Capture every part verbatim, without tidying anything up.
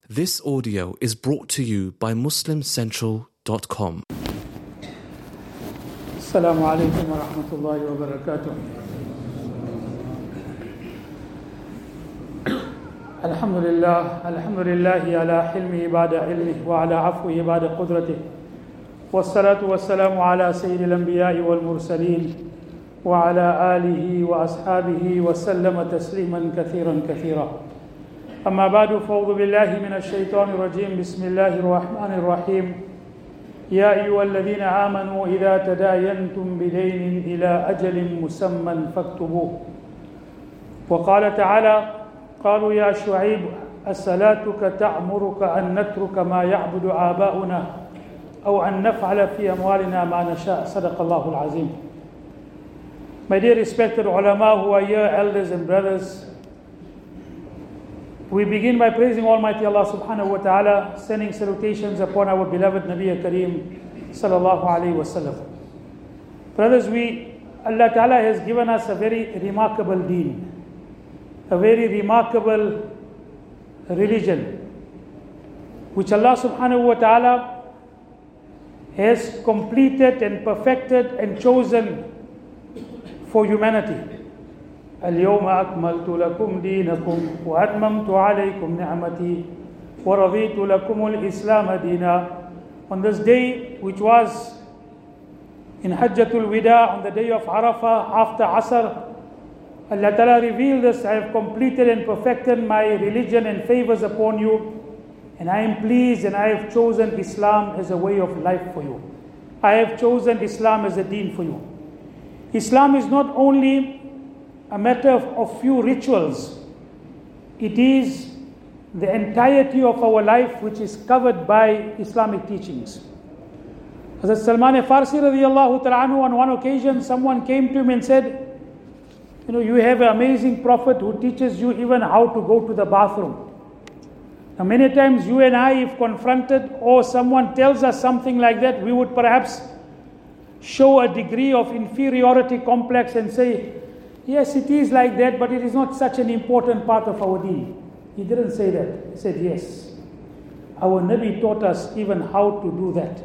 This audio is brought to you by muslim central dot com. Assalamu alaikum wa rahmatullahi wa barakatuh. Alhamdulillah, alhamdulillahi ala hilmihi ba'da ilmihi wa ala afwihi ba'da qudratihi. Wassalatu wassalamu ala sayyidil anbiya'i wal mursaleen wa ala alihi wa ashabihi wa sallama tasliman kathiran kathira. أما بعد فأعوذ بالله من الشيطان الرجيم بسم الله الرحمن الرحيم يا أيها الذين آمنوا إذا تداينتم بدين إلى أجل مسمى فاكتبوه وقال تعالى قالوا يا شعيب أصلاتك تأمرك أن نترك ما يعبد آباؤنا أو أن نفعل في أموالنا ما نشاء صدق الله العظيم. My dear respected ulama who are here, elders and brothers, we begin by praising Almighty Allah subhanahu wa ta'ala, sending salutations upon our beloved Nabi Kareem sallallahu alayhi wa sallam. Brothers, we, Allah ta'ala has given us a very remarkable deen, a very remarkable religion, which Allah subhanahu wa ta'ala has completed and perfected and chosen for humanity. اليوم أكملت لكم دينكم وأتممت عليكم نعمتي ورضيت لكم الإسلام دينا. On this day, which was in Hajjatul Wida, on the day of Arafah after Asr, Allah Ta'ala revealed this: I have completed and perfected my religion and favors upon you, and I am pleased, and I have chosen Islam as a way of life for you. I have chosen Islam as a deen for you. Islam is not only a matter of, of few rituals. It is the entirety of our life which is covered by Islamic teachings. Hazrat Salman Farsi radiallahu ta'ala anhu, on one occasion someone came to him and said, you know, you have an amazing prophet who teaches you even how to go to the bathroom. Now many times you and I, if confronted or someone tells us something like that, we would perhaps show a degree of inferiority complex and say, yes, it is like that, but it is not such an important part of our deen. He didn't say that. He said, yes. Our Nabi taught us even how to do that.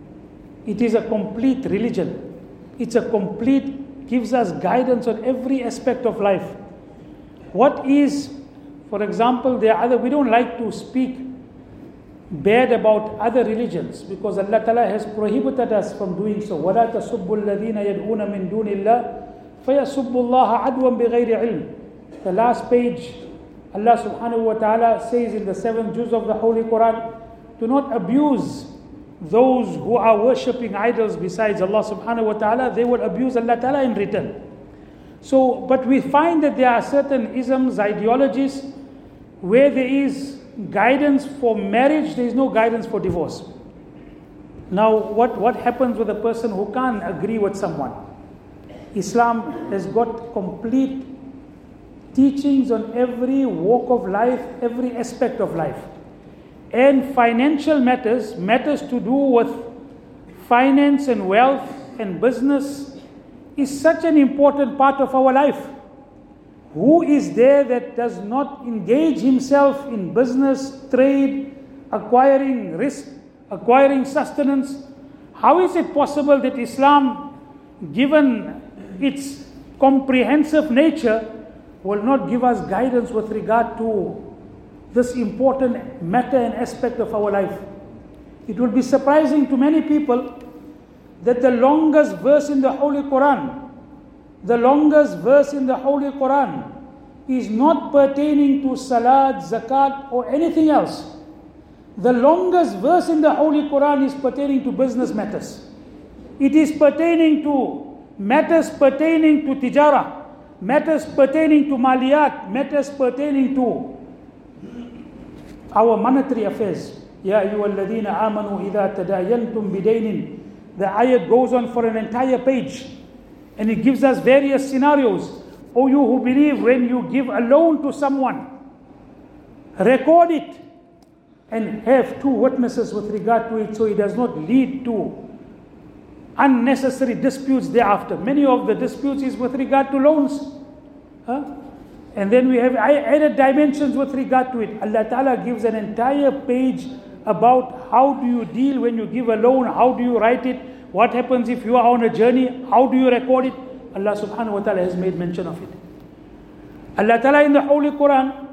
It is a complete religion. It's a complete, gives us guidance on every aspect of life. What is, for example, there are other, we don't like to speak bad about other religions because Allah Ta'ala has prohibited us from doing so. وَلَا تَسُبُّوا الَّذِينَ يَدْعُونَ مِن دُونِ اللَّهِ فَيَسُبُّ اللَّهَ عَدْوًا بِغَيْرِ عِلْمٍ. The last page, Allah subhanahu wa ta'ala says in the seven juz of the Holy Quran, do not abuse those who are worshipping idols besides Allah subhanahu wa ta'ala. They will abuse Allah ta'ala in return. So, but we find that there are certain isms, ideologies, where there is guidance for marriage, there is no guidance for divorce. Now, what, what happens with a person who can't agree with someone? Islam has got complete teachings on every walk of life, every aspect of life. And financial matters, matters to do with finance and wealth and business, is such an important part of our life. Who is there that does not engage himself in business, trade, acquiring risk, acquiring sustenance? How is it possible that Islam, given its comprehensive nature, will not give us guidance with regard to this important matter and aspect of our life? It will be surprising to many people that the longest verse in the Holy Quran, the longest verse in the Holy Quran is not pertaining to salat, zakat or anything else. The longest verse in the Holy Quran is pertaining to business matters. It is pertaining to matters pertaining to tijara, matters pertaining to maliyat, matters pertaining to our monetary affairs. Ya ayyuhalladhina amanu idha tadayantum bidaynin. The ayat goes on for an entire page and it gives us various scenarios. O you who believe, when you give a loan to someone, record it and have two witnesses with regard to it so it does not lead to unnecessary disputes thereafter. Many of the disputes is with regard to loans. Huh? And then we have added dimensions with regard to it. Allah Ta'ala gives an entire page about how do you deal when you give a loan, how do you write it, what happens if you are on a journey, how do you record it. Allah Subhanahu wa Ta'ala has made mention of it. Allah Ta'ala in the Holy Quran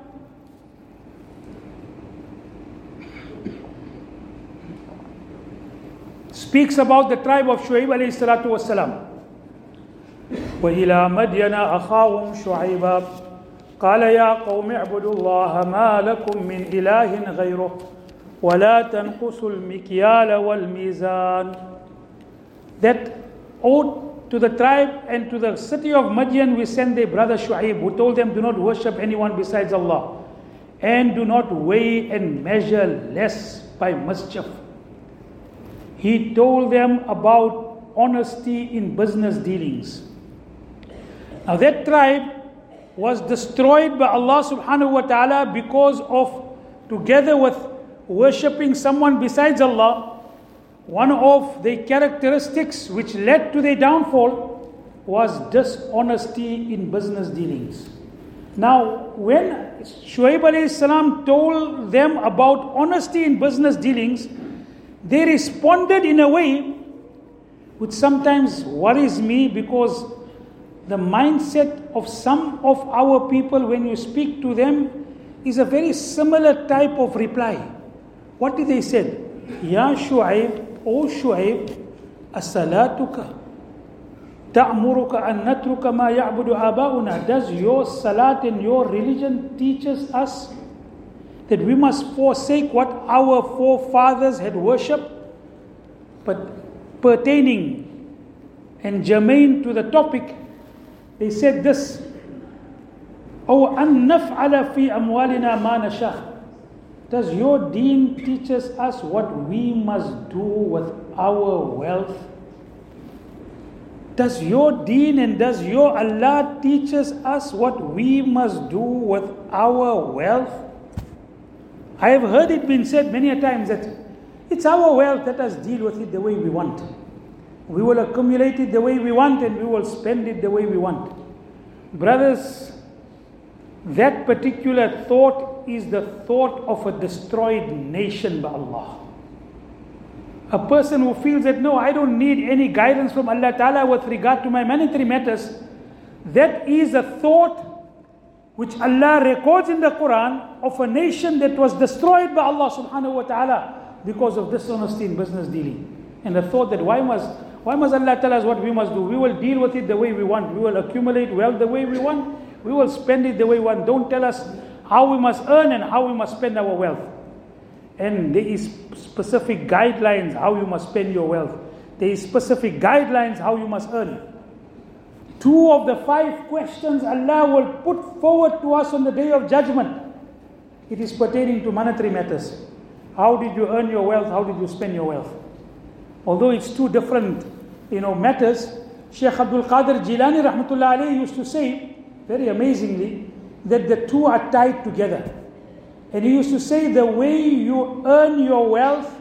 speaks about the tribe of Shu'aib alayhi salatu wassalam. وَإِلَى مَدْيَنَ أَخَاهُمْ شُعَيْبًا قَالَ يَا قَوْمِ اعْبُدُوا اللَّهَ مَا لَكُمْ مِنْ إِلَٰهٍ غَيْرُهُ وَلَا تَنْقُصُوا الْمِكْيَالَ وَالْمِيزَانَ. That ode to the tribe and to the city of Madian we sent their brother Shu'aib, who told them, do not worship anyone besides Allah, and do not weigh and measure less by mischief. He told them about honesty in business dealings. Now that tribe was destroyed by Allah subhanahu wa ta'ala because of, together with worshipping someone besides Allah, one of the characteristics which led to their downfall was dishonesty in business dealings. Now, when Shu'aib alayhi salam told them about honesty in business dealings, they responded in a way which sometimes worries me, because the mindset of some of our people when you speak to them is a very similar type of reply. What did they say? Ya Shu'aib, O Shu'aib, as-salatuka ta'muruka an natruka ma ya'budu aba'una. Does your salat and your religion teaches us that we must forsake what our forefathers had worshipped? But pertaining and germane to the topic, they said this: "O an naf'ala fi amwalina ma nasha." Does your deen teaches us what we must do with our wealth? Does your deen and does your Allah teaches us what we must do with our wealth? I have heard it been said many a times that it's our wealth, let us deal with it the way we want. We will accumulate it the way we want and we will spend it the way we want. Brothers, that particular thought is the thought of a destroyed nation by Allah. A person who feels that, no, I don't need any guidance from Allah Ta'ala with regard to my monetary matters, that is a thought which Allah records in the Quran of a nation that was destroyed by Allah Subhanahu wa Ta'ala because of dishonesty in business dealing. And the thought that why must why must Allah tell us what we must do? We will deal with it the way we want. We will accumulate wealth the way we want. We will spend it the way we want. Don't tell us how we must earn and how we must spend our wealth. And there is specific guidelines how you must spend your wealth. There is specific guidelines how you must earn. Two of the five questions Allah will put forward to us on the day of judgment. It is pertaining to monetary matters. How did you earn your wealth? How did you spend your wealth? Although it's two different, you know, matters, Shaykh Abdul Qadir Jilani rahmatullah alayhi used to say, very amazingly, that the two are tied together. And he used to say, the way you earn your wealth,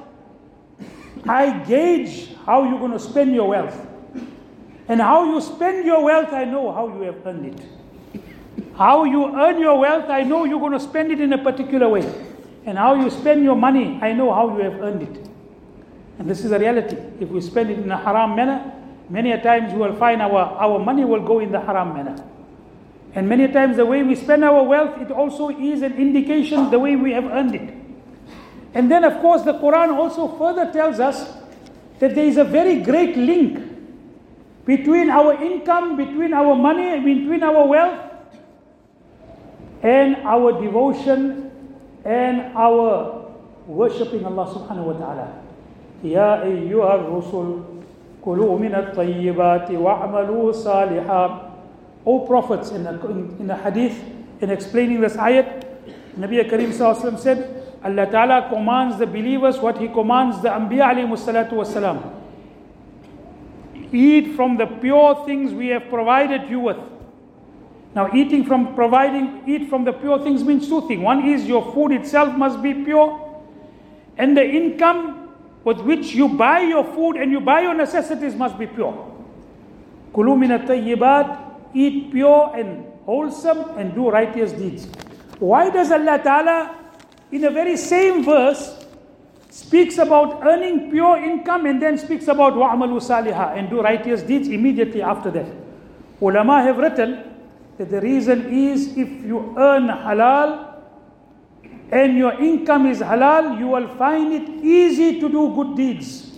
I gauge how you're going to spend your wealth. And how you spend your wealth, I know how you have earned it. How you earn your wealth, I know you're going to spend it in a particular way. And how you spend your money, I know how you have earned it. And this is a reality. If we spend it in a haram manner, many a times you will find our, our money will go in the haram manner. And many a times the way we spend our wealth, it also is an indication the way we have earned it. And then of course the Quran also further tells us that there is a very great link between our income, between our money, between our wealth, and our devotion and our worshipping Allah subhanahu wa ta'ala. Ya ayyuhar rusul kulu min at-tayyibati wa'malu salihan. O prophets, in a, in a hadith, in explaining this ayat, Nabi Kareem Sallallahu Alaihi Wasallam said, Allah Ta'ala commands the believers what He commands the Anbiya alayhi salatu wasalam. Eat from the pure things we have provided you with. Now eating from providing, eat from the pure things means two things. One is your food itself must be pure, and the income with which you buy your food and you buy your necessities must be pure. Kulu min at-tayyibat, eat pure and wholesome and do righteous deeds. Why does Allah Ta'ala, in the very same verse, speaks about earning pure income and then speaks about wa'amalu salihah and do righteous deeds immediately after that? Ulama have written that the reason is if you earn halal and your income is halal, you will find it easy to do good deeds.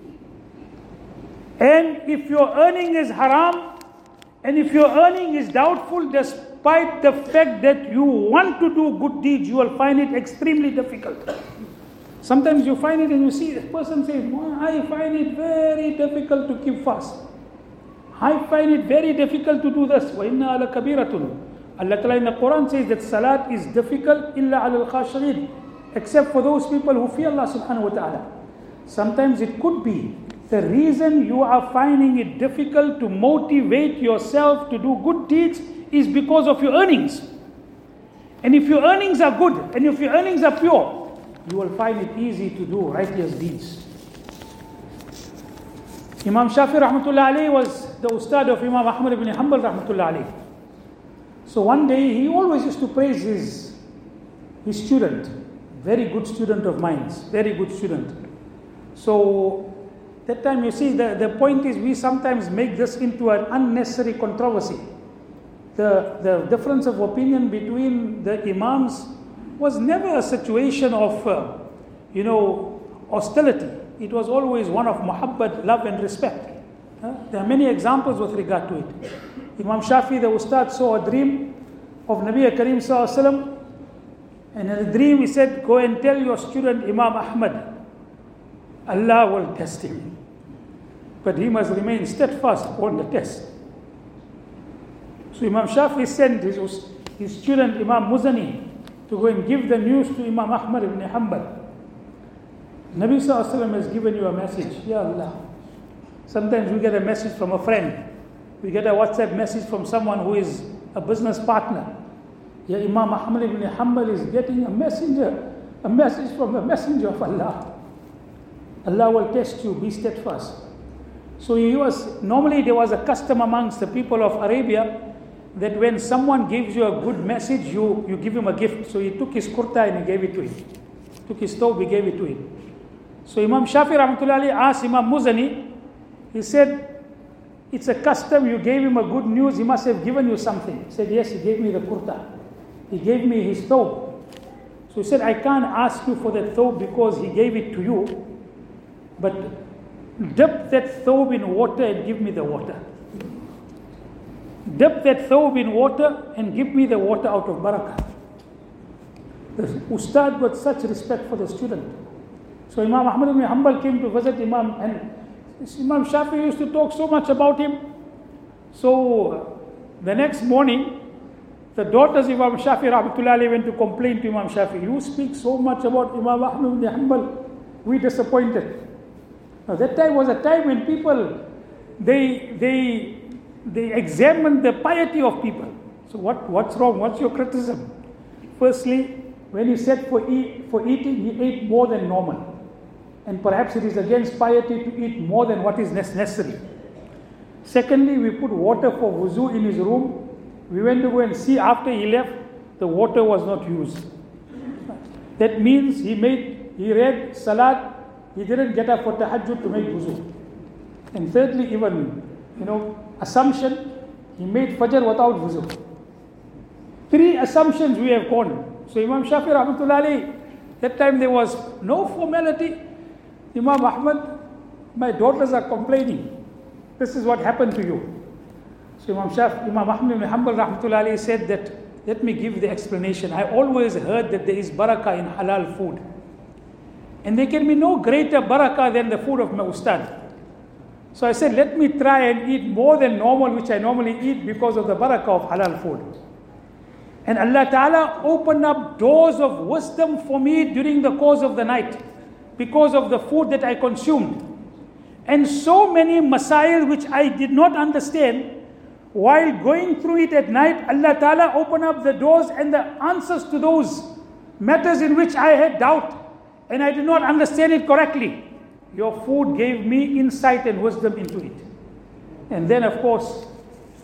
And if your earning is haram, and if your earning is doubtful, despite the fact that you want to do good deeds, you will find it extremely difficult. Sometimes you find it and you see a person says, I find it very difficult to keep fast. I find it very difficult to do this. وَإِنَّا لَكَبِيرَةٌ. Allah Ta'ala in the Quran says that salat is difficult illa al khashirin, except for those people who fear Allah subhanahu wa ta'ala. Sometimes it could be the reason you are finding it difficult to motivate yourself to do good deeds is because of your earnings. And if your earnings are good and if your earnings are pure, you will find it easy to do righteous deeds. Imam Shafi rahmatullah alayhi was the ustad of Imam Ahmad ibn Hanbal rahmatullah alayhi. So one day he always used to praise his, his student, very good student of mine, very good student. So that time you see the, the point is we sometimes make this into an unnecessary controversy. The, the difference of opinion between the imams was never a situation of, uh, you know, hostility. It was always one of muhabbat, love and respect. Uh, there are many examples with regard to it. Imam Shafi, the Ustad, saw a dream of Nabi Kareem Sallallahu Alaihi Wasallam, and in the dream he said, go and tell your student Imam Ahmad, Allah will test him, but he must remain steadfast on the test. So Imam Shafi sent his, his student Imam Muzani to go and give the news to Imam Ahmad ibn Hanbal. Nabi Sallallahu Alaihi Wasallam has given you a message. Ya Allah. Sometimes we get a message from a friend. We get a WhatsApp message from someone who is a business partner. Ya Imam Ahmad ibn Hanbal is getting a messenger, a message from the messenger of Allah. Allah will test you, be steadfast. So he was, normally there was a custom amongst the people of Arabia that when someone gives you a good message, you, you give him a gift. So he took his kurta and he gave it to him. Took his thobe, he gave it to him. So Imam Shafi rahmatullahi asked Imam Muzani, he said, it's a custom, you gave him a good news, he must have given you something. He said, yes, he gave me the kurta. He gave me his thobe. So he said, I can't ask you for that thobe because he gave it to you, but dip that thobe in water and give me the water. Dip that thobe in water and give me the water out of barakah. The Ustad with such respect for the student. So Imam Ahmad ibn Hanbal came to visit Imam, and Imam Shafi used to talk so much about him. So the next morning, the daughters of Imam Shafi rahmatullahi went to complain to Imam Shafi. You speak so much about Imam Ahmad ibn Hanbal, we disappointed. Now that time was a time when people, they they they examined the piety of people. So what, what's wrong? What's your criticism? Firstly, when he said for, eat, for eating, he ate more than normal. And perhaps it is against piety to eat more than what is necessary. Secondly, we put water for wuzu in his room. We went to go and see after he left, the water was not used. That means he made, he read salat, he didn't get up for tahajjud to make wuzu. And thirdly, even, you know, assumption, he made fajr without wuzu. Three assumptions we have gone. So Imam Shafi rahmatullahi, that time there was no formality. Imam Ahmad, my daughters are complaining. This is what happened to you. So Imam Shafi, Imam Ahmad ibn Hanbal rahmatullahi said that, let me give the explanation. I always heard that there is barakah in halal food. And there can be no greater barakah than the food of my ustad. So I said, let me try and eat more than normal, which I normally eat because of the barakah of halal food. And Allah Ta'ala opened up doors of wisdom for me during the course of the night because of the food that I consumed. And so many masail which I did not understand, while going through it at night, Allah Ta'ala opened up the doors and the answers to those matters in which I had doubt and I did not understand it correctly. Your food gave me insight and wisdom into it. And then of course,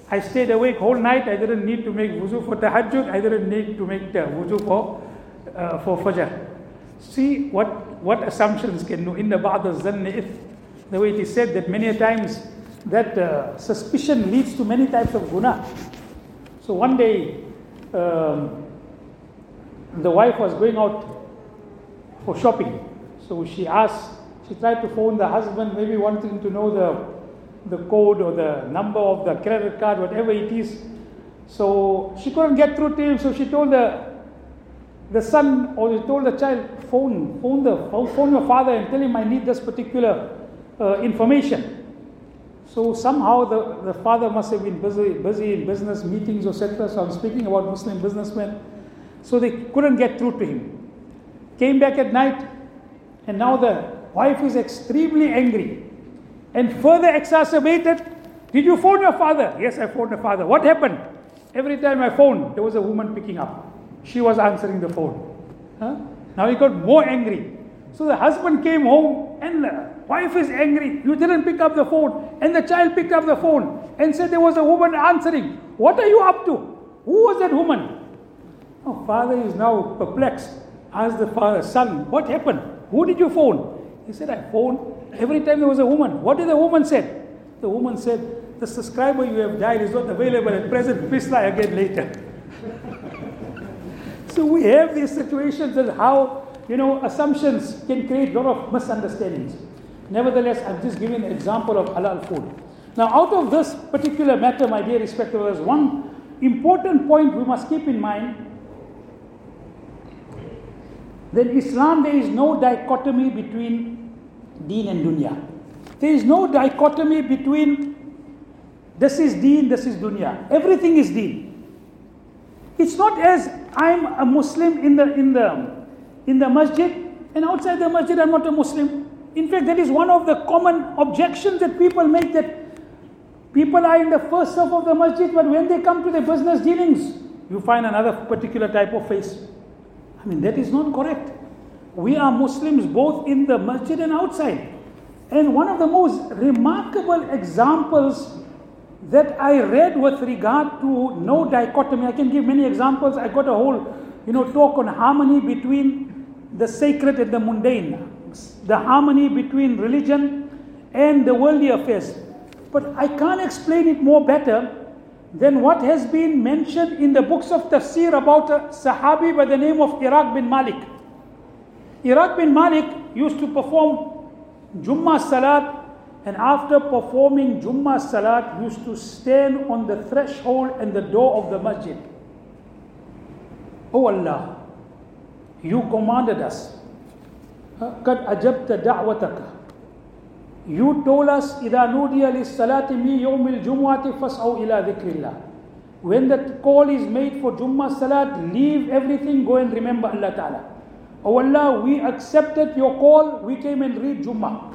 I stayed awake whole night. I didn't need to make wuzu for tahajjud. I didn't need to make the wuzu for, uh, for fajr. See what, what assumptions can do. In the ba'd al-zanni ith. The way it is said that many times that uh, suspicion leads to many types of guna. So one day, um, the wife was going out for shopping. So she asked, she tried to phone the husband, maybe wanting to know the, the code or the number of the credit card, whatever it is. So she couldn't get through to him, so she told the, the son, or she told the child, phone, phone, the, phone your father and tell him I need this particular uh, information. So somehow the, the father must have been busy, busy in business meetings, et cetera. So I'm speaking about Muslim businessmen. So they couldn't get through to him. Came back at night, and now the wife is extremely angry and further exacerbated. Did you phone your father? Yes, I phoned the father. What happened? Every time I phoned, there was a woman picking up. She was answering the phone. Huh? Now he got more angry. So the husband came home and the wife is angry. You didn't pick up the phone. And the child picked up the phone and said there was a woman answering. What are you up to? Who was that woman? Oh, father is now perplexed. Asked the father, son, what happened? Who did you phone? He said, I phoned. Every time there was a woman. What did the woman say? The woman said, the subscriber you have dialed is not available at present. Please try again later. So we have these situations and how, you know, assumptions can create a lot of misunderstandings. Nevertheless, I'm just giving an example of halal food. Now, out of this particular matter, my dear respected brothers, one important point we must keep in mind, that in Islam there is no dichotomy between deen and dunya. There is no dichotomy between this is deen, this is dunya. Everything is deen. It's not as I'm a Muslim in the in the in the masjid, and outside the masjid I'm not a Muslim. In fact, that is one of the common objections that people make, that people are in the first surf of the masjid, but when they come to their business dealings, you find another particular type of face. I mean, that is not correct. We are Muslims both in the masjid and outside. And one of the most remarkable examples that I read with regard to no dichotomy, I can give many examples. I got a whole, you know, talk on harmony between the sacred and the mundane, the harmony between religion and the worldly affairs. But I can't explain it more better than what has been mentioned in the books of tafsir about a Sahabi by the name of Iraq bin Malik. Iraq bin Malik used to perform Jummah Salat, and after performing Jummah Salat, used to stand on the threshold and the door of the masjid. Oh Allah, you commanded us. قَدْ أَجَبْتَ دَعْوَتَكَ. You told us, إِذَا نُودِيَ لِلصَّلَاةِ مِنْ يَوْمِ الْجُمُعَةِ فَاسْعَوْا إِلَى ذِكْرِ اللَّهِ. When the call is made for Jummah Salat, leave everything, go and remember Allah Ta'ala. Oh Allah, we accepted your call, we came and read Jummah.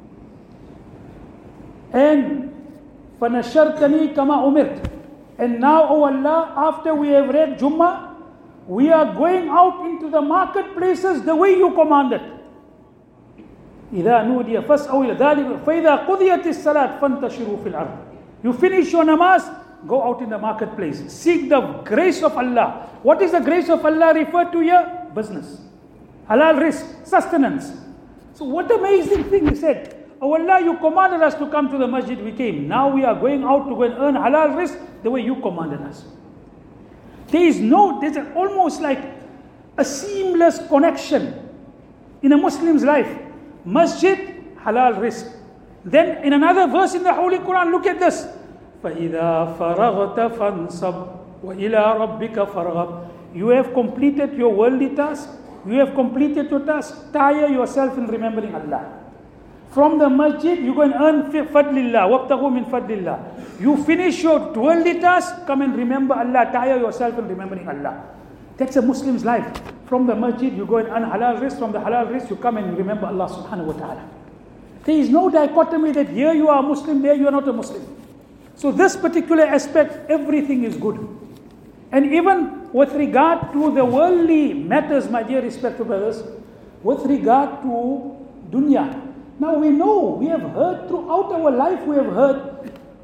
And فَنَشَرْتَنِي كَمَا أُمِرْتَ. And now, oh Allah, after we have read Jummah, we are going out into the marketplaces the way you commanded. إِذَا نُودِيَ فَاسْعَوْا إِلَى ذَلِكَ فَإِذَا قُضِيَتِ الصَّلَاةِ فَانْتَشِرُوا فِي الْأَرْضِ. You finish your namaz, go out in the marketplace. Seek the grace of Allah. What is the grace of Allah referred to here? Business. Halal risk, sustenance. So what amazing thing he said. Oh Allah, you commanded us to come to the masjid, we came. Now we are going out to go and earn halal risk the way you commanded us. There is no, there's a, almost like a seamless connection in a Muslim's life. Masjid, halal risk. Then in another verse in the Holy Quran, look at this. فَإِذَا فَرَغْتَ فَانْصَبْ وَإِلَىٰ رَبِّكَ فَارْغَبْ. You have completed your worldly task. You have completed your task. Tire yourself in remembering Allah. From the masjid, you go and earn fadlillah. وَابْتَغُوا مِنْ fadlillah. You finish your worldly task, come and remember Allah. Tire yourself in remembering Allah. That's a Muslim's life. From the masjid, you go and earn halal risk. From the halal risk, you come and remember Allah subhanahu wa ta'ala. There is no dichotomy that here you are a Muslim, there you are not a Muslim. So this particular aspect, everything is good. And even with regard to the worldly matters, my dear respected brothers, with regard to dunya. Now we know, we have heard throughout our life, we have heard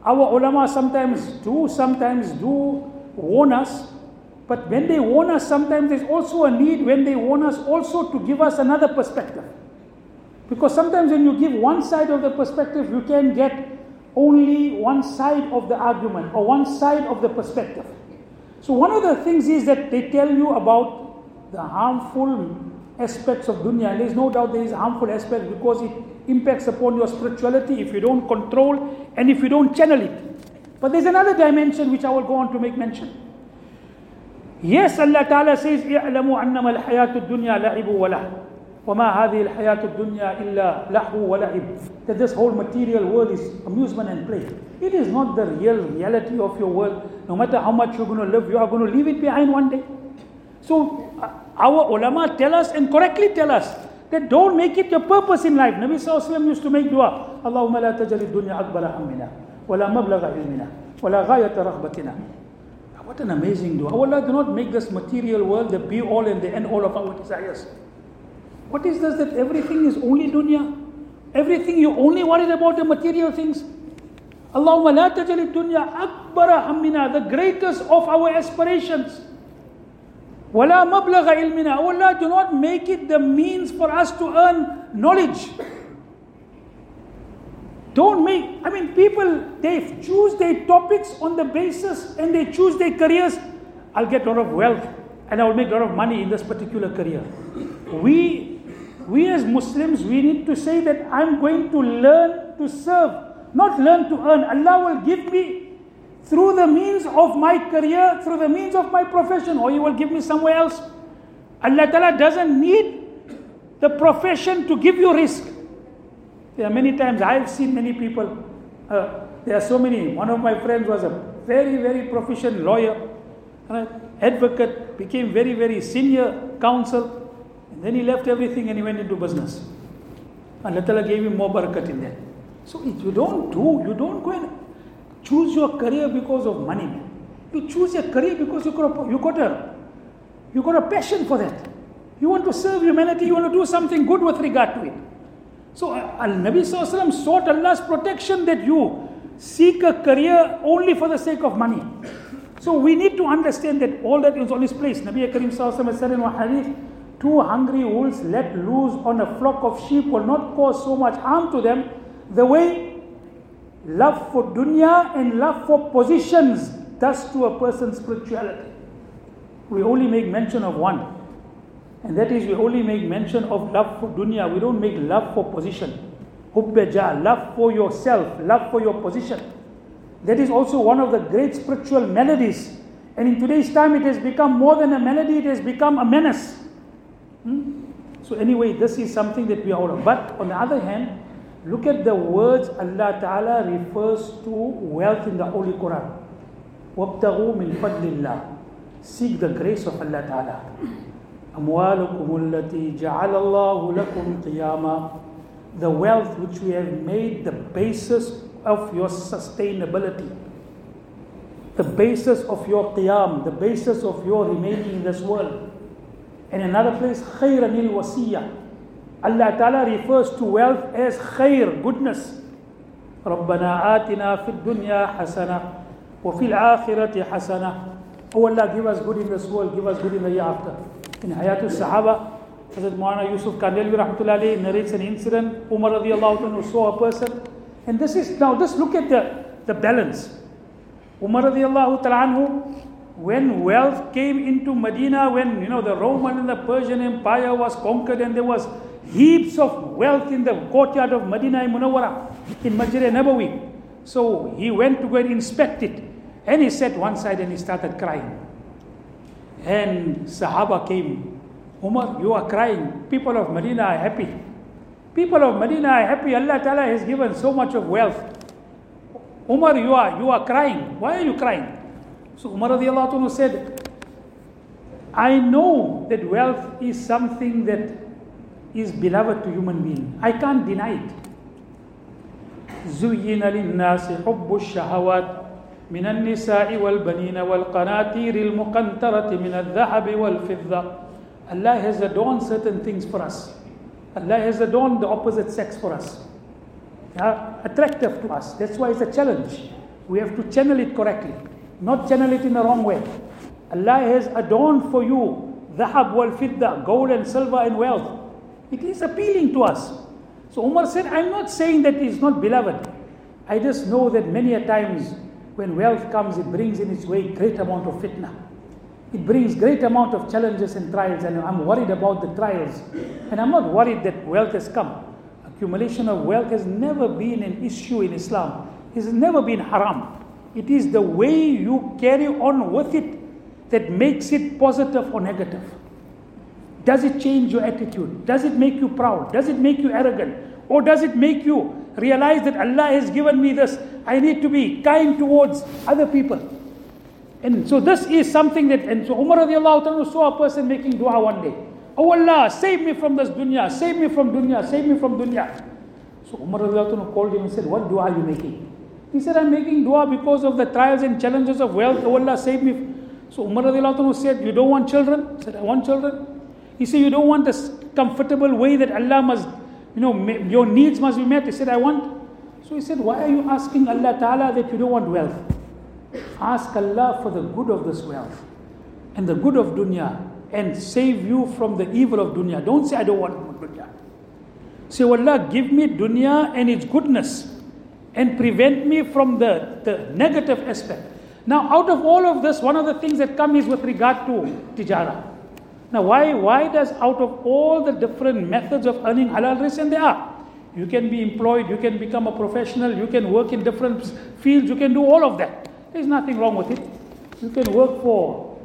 Our ulama sometimes do, sometimes do warn us. But when they warn us, sometimes there's also a need when they warn us also to give us another perspective. Because sometimes when you give one side of the perspective, you can get only one side of the argument or one side of the perspective. So one of the things is that they tell you about the harmful aspects of dunya. And there's no doubt there is a harmful aspect because it impacts upon your spirituality if you don't control and if you don't channel it. But there's another dimension which I will go on to make mention. Yes, Allah Ta'ala says, اعلموا أنما الحياة الدنيا لعب ولهو وما هذه الحياة الدنيا إلا لهو ولعب. That this whole material world is amusement and play. It is not the real reality of your world. No matter how much you're going to live, you are going to leave it behind one day. So our ulama tell us and correctly tell us that don't make it your purpose in life. Nabi Sallallahu Alaihi Wasallam used to make dua. Allahumma la tajal ad-dunya akbara hammina wa la mablagha ilmina wa la ghayata raghbatina. What an amazing dua. Allah, do not make this material world the be all and the end all of our desires. What is this that everything is only dunya? Everything you only worried about the material things? Allahumma la tajal ad-dunya akbara hammina, the greatest of our aspirations. Wala mablagha ilmina. Allah, do not make it the means for us to earn knowledge. Don't make, I mean, people, they choose their topics on the basis and they choose their careers. I'll get a lot of wealth and I will make a lot of money in this particular career. We, we as Muslims, we need to say that I'm going to learn to serve, not learn to earn. Allah will give me through the means of my career, through the means of my profession, or He will give me somewhere else. Allah Ta'ala doesn't need the profession to give you risk. There are many times I've seen many people, uh, there are so many. One of my friends was a very, very proficient lawyer, right? Advocate, became very, very senior counsel, and then he left everything and he went into business. Allah Ta'ala gave him more barakat in that. So if you don't do, you don't go and choose your career because of money. You choose your career because you got a, you got a, you got a passion for that. You want to serve humanity, you want to do something good with regard to it. So Al-Nabi Sallallahu Alaihi Wasallam sought Allah's protection that you seek a career only for the sake of money. So we need to understand that all that is on His place. Nabi Karim Sallallahu Alaihi Wasallam said in one hadith, two hungry wolves let loose on a flock of sheep will not cause so much harm to them the way love for dunya and love for positions does to a person's spirituality. We only make mention of one. And that is, we only make mention of love for dunya. We don't make love for position. Hubbeja, love for yourself, love for your position. That is also one of the great spiritual melodies. And in today's time, it has become more than a melody, it has become a menace. Hmm? So anyway, this is something that we are out of. But on the other hand, look at the words Allah Ta'ala refers to wealth in the Holy Quran. وَابْتَغُوا مِنْ فَضْلِ اللَّهِ. Seek the grace of Allah Ta'ala. أَمْوَالُكُمُ الَّتِي جَعَلَ اللَّهُ لَكُمْ قِيَامًا. The wealth which we have made the basis of your sustainability. The basis of your qiyam, the basis of your remaining in this world. In another place, خَيْرًا الْوَسِيَّةِ. Allah Ta'ala refers to wealth as khair, goodness. رَبَّنَا آتِنَا فِي الدُّنْيَا حَسَنَةً وَفِي الْآخِرَةِ حَسَنَةً. Oh Allah, give us good in this world, give us good in the year after. In Hayatul Sahaba, Hazrat Maulana Yusuf Kandhelwi Rahmatullahi Alayhi narrates an incident. Umar radiallahu anhu saw a person. And this is, now just look at the, the balance. Umar radiallahu anhu, when wealth came into Medina, when you know the Roman and the Persian Empire was conquered and there was heaps of wealth in the courtyard of Medina Munawwara, in Masjid Nabawi. So he went to go and inspect it. And he sat one side and he started crying. And Sahaba came, Umar, you are crying. People of Medina are happy. People of Medina are happy. Allah Ta'ala has given so much of wealth. Umar, you are you are crying. Why are you crying? So Umar radiallahu anhu said, I know that wealth is something that is beloved to human being. I can't deny it. زُيِّنَ لِلنَّاسِ حُبُّ الشَّهَوَاتِ من النساء والبنين والقناطير المقنطرة من الذهب والفضة. Allah has adorned certain things for us. Allah has adorned the opposite sex for us. Yeah, attractive to us. That's why it's a challenge. we have to channel it correctly, not channel it in the wrong way. Allah has adorned for you dhahab wal fidda, gold and silver and wealth. It is appealing to us. So Umar said, I'm not saying that it's not beloved. I just know that many a times when wealth comes, it brings in its way great amount of fitna. It brings great amount of challenges and trials, and I'm worried about the trials. And I'm not worried that wealth has come. Accumulation of wealth has never been an issue in Islam. It has never been haram. It is the way you carry on with it that makes it positive or negative. Does it change your attitude? Does it make you proud? Does it make you arrogant? Or does it make you realize that Allah has given me this, I need to be kind towards other people? And so this is something that, and so Umar radiallahu ta'ala saw a person making dua one day. Oh Allah, save me from this dunya, save me from dunya, save me from dunya. So Umar radiallahu ta'ala called him and said, what dua are you making? He said, I'm making dua because of the trials and challenges of wealth. Oh Allah, save me. So Umar radiallahu ta'ala said, you don't want children? He said, I want children. He said, you don't want this comfortable way that Allah must, you know, your needs must be met. He said, I want. So he said, why are you asking Allah Ta'ala that you don't want wealth? Ask Allah for the good of this wealth and the good of dunya and save you from the evil of dunya. Don't say, I don't want dunya. Say, Allah, give me dunya and its goodness and prevent me from the, the negative aspect. Now, out of all of this, one of the things that come is with regard to tijara. Now, why, why does out of all the different methods of earning halal rizq, and there are, you can be employed, you can become a professional, you can work in different fields, you can do all of that. There's nothing wrong with it. You can work for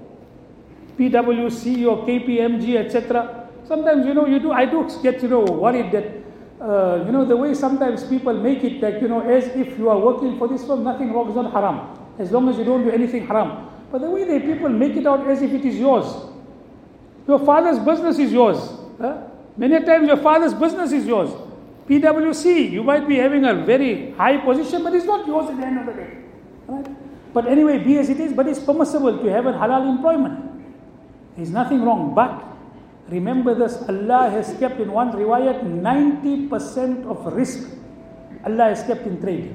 P W C or K P M G, et cetera. Sometimes, you know, you do, I do get, you know, worried that, uh, you know, the way sometimes people make it like, you know, as if you are working for this firm, nothing wrong, it's not haram. As long as you don't do anything haram. But the way they people make it out as if it is yours. Your father's business is yours. Huh? Many times your father's business is yours. P W C, you might be having a very high position, but it's not yours at the end of the day. Right? But anyway, be as it is, but it's permissible to have a halal employment. There's nothing wrong. But remember this, Allah has kept in one riwayat, ninety percent of risk Allah has kept in trade.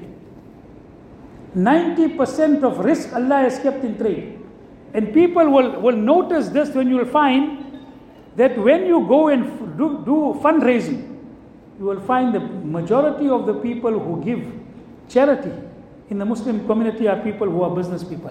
ninety percent of risk Allah has kept in trade. And people will, will notice this when you will find that when you go and do, do fundraising, you will find the majority of the people who give charity in the Muslim community are people who are business people.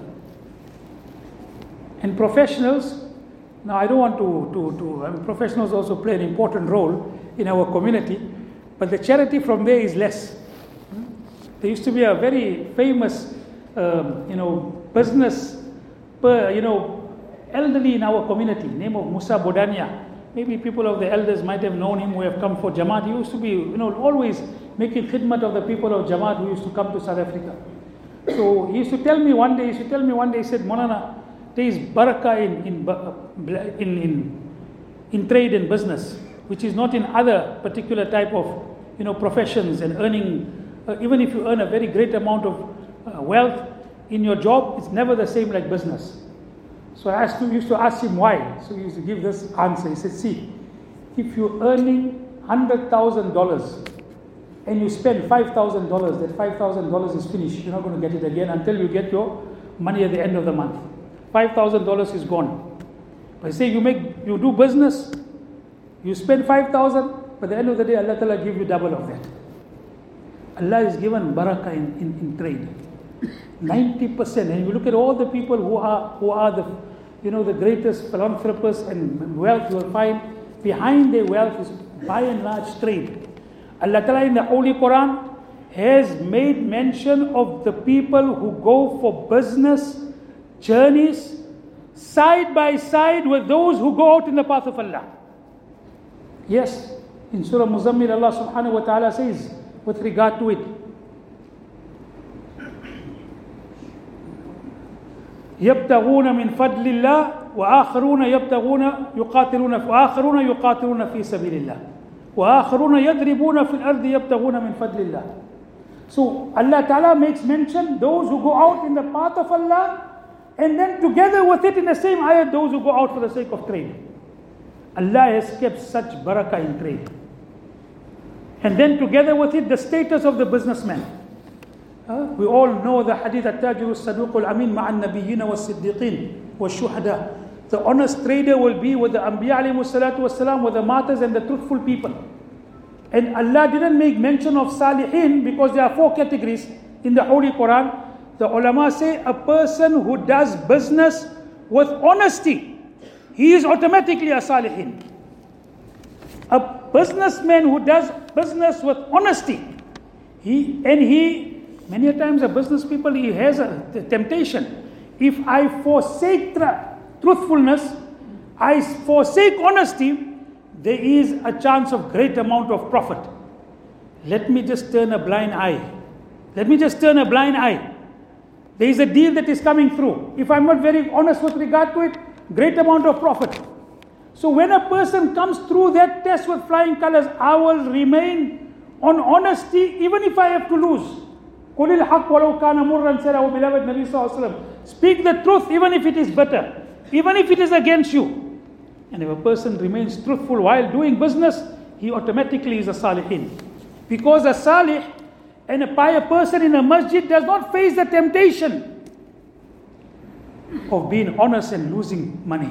And professionals, now I don't want to, to, to I mean, professionals also play an important role in our community, but the charity from there is less. There used to be a very famous, um, you know, business, per, you know, elderly in our community, name of Musa Bodania. Maybe people of the elders might have known him who have come for Jamaat. He used to be, you know, always making khidmat of the people of Jamaat who used to come to South Africa. So he used to tell me one day, he used to tell me one day, he said, Maulana, there is barakah in, in, in, in, in trade and business, which is not in other particular type of, you know, professions and earning. Uh, even if you earn a very great amount of uh, wealth in your job, it's never the same like business. So I asked him, used to ask him why. So he used to give this answer. He said, see, if you're earning one hundred thousand dollars and you spend five thousand dollars, that five thousand dollars is finished. You're not going to get it again until you get your money at the end of the month. five thousand dollars is gone. But say you make, you do business, you spend five thousand dollars, but at the end of the day, Allah Ta'ala give you double of that. Allah has given barakah in, in, in trade. ninety percent. And you look at all the people who are who are the, you know, the greatest philanthropists and wealth, you will find behind their wealth is by and large trade. Allah Ta'ala in the Holy Quran has made mention of the people who go for business journeys side by side with those who go out in the path of Allah. Yes, in Surah Muzammil, Allah subhanahu wa ta'ala says with regard to it, يبتغون من فضل الله وآخرون يبتغون يقاتلون وآخرون يقاتلون في سبيل الله وآخرون يضربون في الأرض يبتغون من فضل الله. So Allah Ta'ala makes mention those who go out in the path of Allah, and then together with it in the same ayat, those who go out for the sake of trade. Allah has kept such barakah in trade. And then together with it, the status of the businessman. Uh, we all know the hadith, التاجر الصدوق الأمين مع النبيين والصديقين والشهداء. The honest trader will be with the Anbiya alayhi salatu wasalam, with the martyrs and the truthful people. And Allah didn't make mention of Salihin because there are four categories in the Holy Quran. The ulama say a person who does business with honesty, he is automatically a Salihin. A businessman who does business with honesty, he and he, many a times a business people, he has a temptation. If I forsake tra- truthfulness, I forsake honesty, there is a chance of great amount of profit. Let me just turn a blind eye. Let me just turn a blind eye. There is a deal that is coming through. If I'm not very honest with regard to it, great amount of profit. So when a person comes through that test with flying colors, I will remain on honesty even if I have to lose. قُلِ الْحَقِّ وَلَوْ كَانَ مُرًّا, said our beloved Nabi Sallallahu Alaihi Wasallam. Speak the truth even if it is bitter, even if it is against you. And if a person remains truthful while doing business, he automatically is a Salihin. Because a Salih and a pious person in a masjid does not face the temptation of being honest and losing money.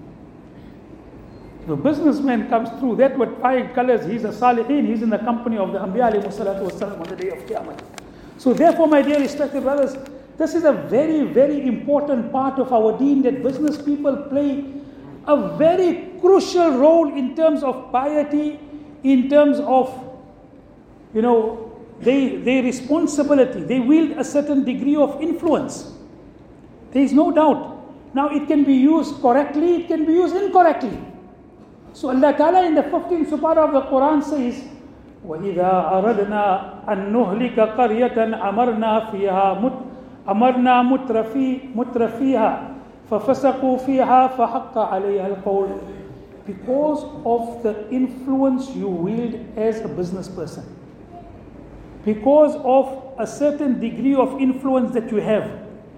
If a businessman comes through that with five colors, he's a Salihin, he's in the company of the Anbiya alayhi salatu wasalam on the day of Qiyamah. So therefore, my dear respected brothers, this is a very, very important part of our deen, that business people play a very crucial role in terms of piety, in terms of, you know, they, their responsibility. They wield a certain degree of influence. There is no doubt. Now it can be used correctly, it can be used incorrectly. So Allah Ta'ala in the fifteenth surah of the Quran says, وَإِذَا أَرَدْنَا أَن نُهْلِكَ قَرْيَةً أَمَرْنَا فِيهَا مُتْ أَمَرْنَا مُتْرَفِي مُتْرَفِيهَا فَفَسَقُوا فِيهَا فَحَقَّ عَلَيْهَا الْقَوْلُ. Because of the influence you wield as a business person, because of a certain degree of influence that you have,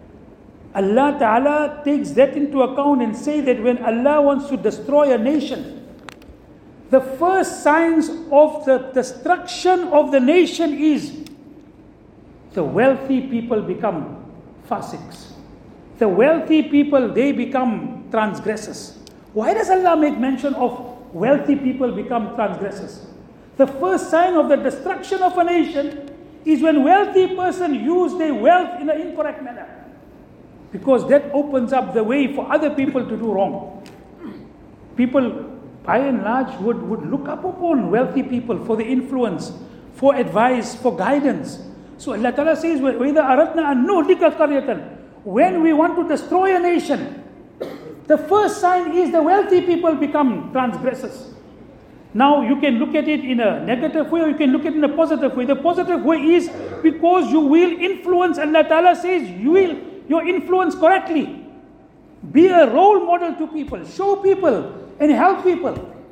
Allah Ta'ala takes that into account and say that when Allah wants to destroy a nation, the first signs of the destruction of the nation is the wealthy people become fasiqs. The wealthy people, they become transgressors. Why does Allah make mention of wealthy people become transgressors? The first sign of the destruction of a nation is when wealthy person use their wealth in an incorrect manner. Because that opens up the way for other people to do wrong. People, by and large, would, would look up upon wealthy people for the influence, for advice, for guidance. So Allah Ta'ala says, وَإِذَا أَرَدْنَا أَن نُهْلِكَ قَرْيَةً, when we want to destroy a nation, the first sign is the wealthy people become transgressors. Now you can look at it in a negative way or you can look at it in a positive way. The positive way is because you will influence. Allah Ta'ala says you will your influence correctly. Be a role model to people. Show people and help people.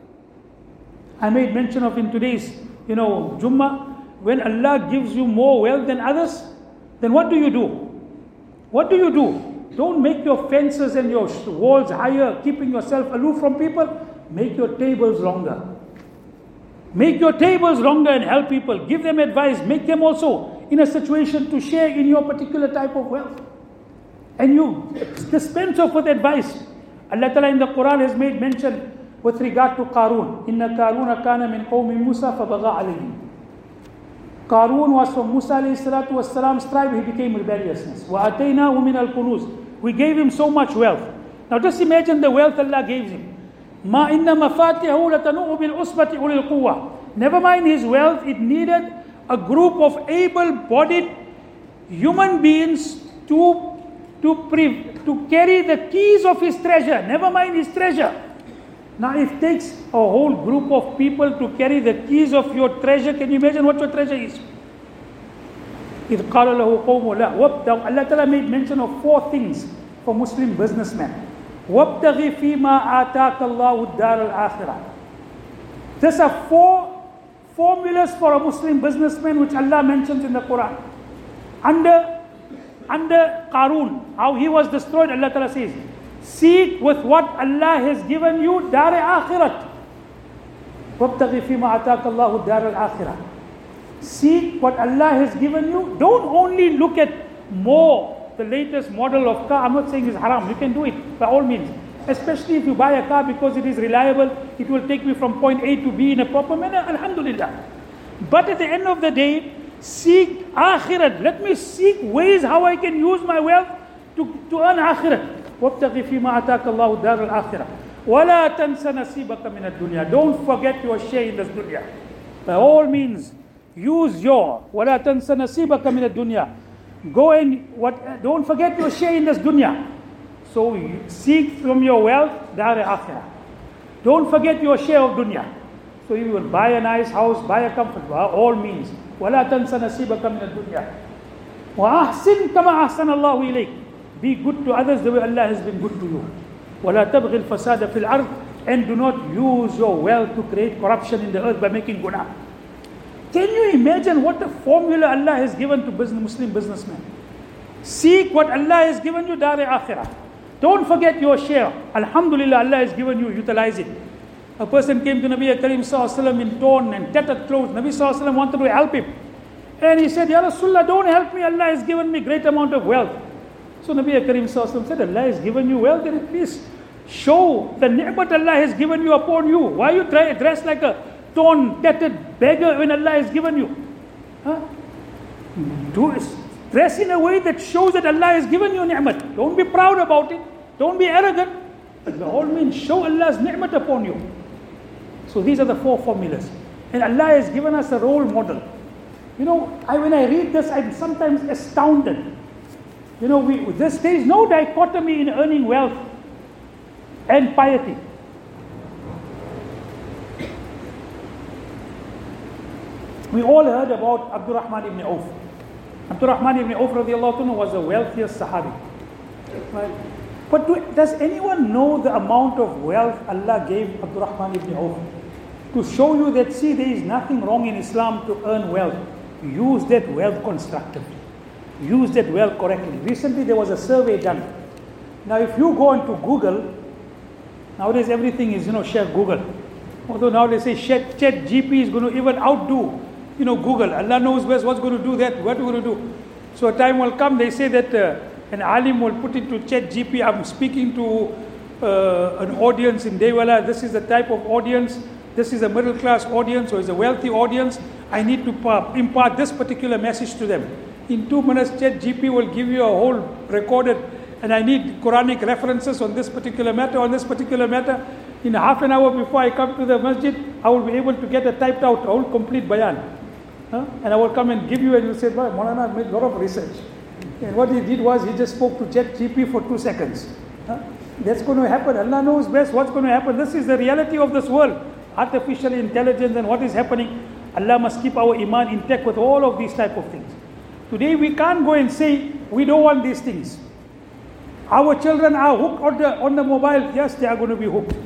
I made mention of in today's, you know, Jummah, when Allah gives you more wealth than others, then what do you do? What do you do? Don't make your fences and your walls higher, keeping yourself aloof from people. Make your tables longer. Make your tables longer and help people. Give them advice. Make them also in a situation to share in your particular type of wealth. And you dispense of with advice. Allah Ta'ala in the Quran has made mention with regard to Qarun. Inna Qaruna kana min qawmi Musa fabagha alayhim. Qarun was from Musa alayhi salatu wassalam's tribe. He became rebelliousness. Wa ataynahu min al-kunuz. We gave him so much wealth. Now just imagine the wealth Allah gave him. Ma inna mafatihu latanu'u bil usbati ulil quwwa. Never mind his wealth, it needed a group of able-bodied human beings to To, pre- to carry the keys of his treasure, never mind his treasure. Now if it takes a whole group of people to carry the keys of your treasure, can you imagine what your treasure is? إِذْ قَالَ لَهُ قَوْمُ لَا وَابْتَغِ. Allah Ta'ala made mention of four things for Muslim businessmen. وَابْتَغِ فِي مَا آتَاكَ اللَّهُ الدَّارَ الْآخِرَةِ. These are four formulas for a Muslim businessman which Allah mentions in the Quran. Under Under Qarun, how he was destroyed, Allah Ta'ala says, seek with what Allah has given you, dar akhirat. وَابْتَغِ فِي مَا أَتَاكَ اللَّهُ دَارَ الْآخِرَةِ. Seek what Allah has given you. Don't only look at more, the latest model of car. I'm not saying it's haram. You can do it by all means. Especially if you buy a car because it is reliable, it will take me from point A to B in a proper manner. Alhamdulillah. But at the end of the day, seek akhirat. Let me seek ways how I can use my wealth to, to earn akhirat. وَابْتَغِ فِي مَا أَتَاكَ اللَّهُ دَارَ الْآخِرَةِ وَلَا تَنْسَ نَصِيبَكَ مِنَ الدُّنْيَا. Don't forget your share in this dunya. By all means, use your وَلَا تَنْسَ نَصِيبَكَ مِنَ الدُّنْيا. Go and what? Don't forget your share in this dunya. So seek from your wealth dar akhirah. Don't forget your share of dunya. So you will buy a nice house, buy a comfort, by all means. وَلَا تَنْسَ نَصِيبَكَ مِنَ الدُّنْيَا وَأَحْسِنْ كَمَا أَحْسَنَ اللَّهُ إِلَيْكَ. Be good to others the way Allah has been good to you. وَلَا تَبْغِ الْفَسَادَ فِي الْأَرْضِ. And do not use your wealth to create corruption in the earth by making guna. Can you imagine what a formula Allah has given to business, Muslim businessmen? Seek what Allah has given you, dar akhirah. Don't forget your share. Alhamdulillah, Allah has given you, utilize it. A person came to Nabi Karim Sallallahu Alaihi Wasallam in torn and tattered clothes. Nabi Sallallahu Alaihi Wasallam wanted to help him. And he said, Ya Rasulullah, don't help me. Allah has given me great amount of wealth. So Nabi Karim Sallallahu Alaihi Wasallam said, Allah has given you wealth, then please show the ni'mat Allah has given you upon you. Why you try dress like a torn, tattered beggar when Allah has given you? Huh? Do dress in a way that shows that Allah has given you ni'mat. Don't be proud about it. Don't be arrogant. But by all means, show Allah's ni'mat upon you. So these are the four formulas. And Allah has given us a role model. You know, I, when I read this, I'm sometimes astounded. You know, we, this, there is no dichotomy in earning wealth and piety. We all heard about Abdurrahman ibn Auf. Abdurrahman ibn Auf radiallahu anhu was the wealthiest Sahabi. Right? But do, does anyone know the amount of wealth Allah gave Abdurrahman ibn Auf? To show you that, see, there is nothing wrong in Islam to earn wealth. Use that wealth constructively. Use that wealth correctly. Recently there was a survey done. Now if you go into Google, nowadays everything is, you know, share Google. Although now they say Chat G P is going to even outdo, you know, Google. Allah knows best what's going to do that, what we're going to do. So a time will come, they say that uh, an alim will put into Chat G P, I'm speaking to uh, an audience in Dewala, this is the type of audience, this is a middle class audience or is a wealthy audience, I need to impart this particular message to them. In two minutes, Chat G P will give you a whole recorded, and I need Quranic references on this particular matter, on this particular matter. In half an hour before I come to the masjid, I will be able to get a typed out, a whole complete bayan. Huh? And I will come and give you, and you say, well, Maulana made a lot of research. And what he did was, he just spoke to Chat G P for two seconds. Huh? That's going to happen. Allah knows best what's going to happen. This is the reality of this world. Artificial intelligence and what is happening. Allah must keep our iman intact with all of these type of things. Today we can't go and say, we don't want these things. Our children are hooked on the, on the mobile. Yes, they are going to be hooked.